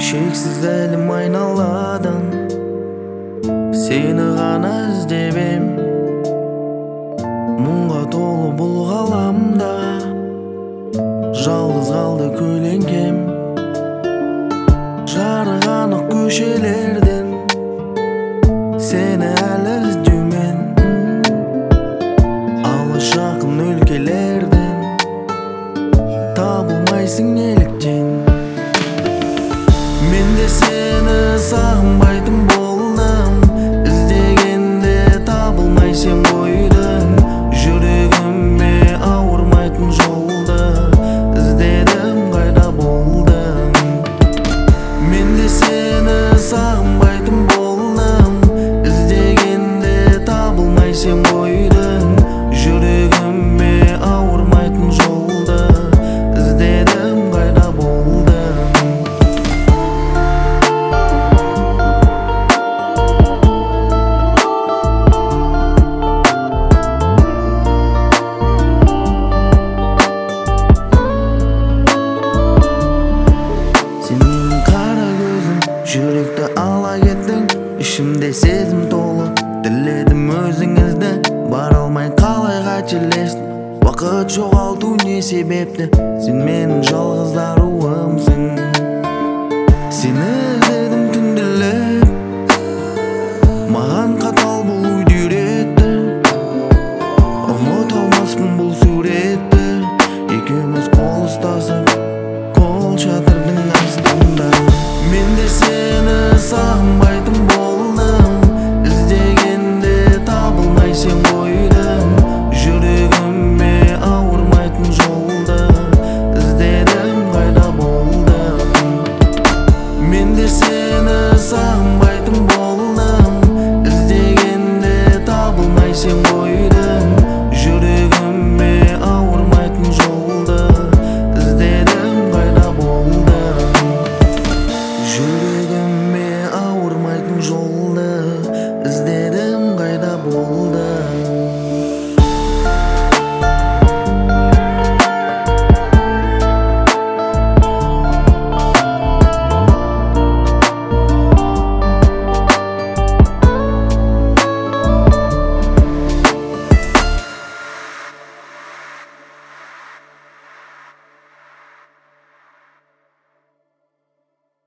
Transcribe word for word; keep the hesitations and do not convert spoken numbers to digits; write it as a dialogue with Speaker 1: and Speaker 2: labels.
Speaker 1: Шексіз әлем айналадан сені ғана іздебем. Мұңға толы бұл ғаламда жалғыз қалды көлеңкем. Жарық анық көшелерден сені әлі іздеумен, алыс жақын өлкелерден табылмайсың неліктен. Мен де сені сағынбайтын болдым, іздегенде табылмай сен қойдың. Жүрегіме ауырмайтын жолды іздедім, қайда болдың? Мен де сені сағынбайтын болдым, іздегенде табылмай сен қойдың. Жүрегіме ауырмайтын жолды іздедім, қайда болдың? Жүректі ала кеттің, ішімде сезім толы. Тіледім өзіңізді, бара алмай қалай қателестім. Уақыт жоғалту не себепті, сен менің жалғыз аруымсың. Сені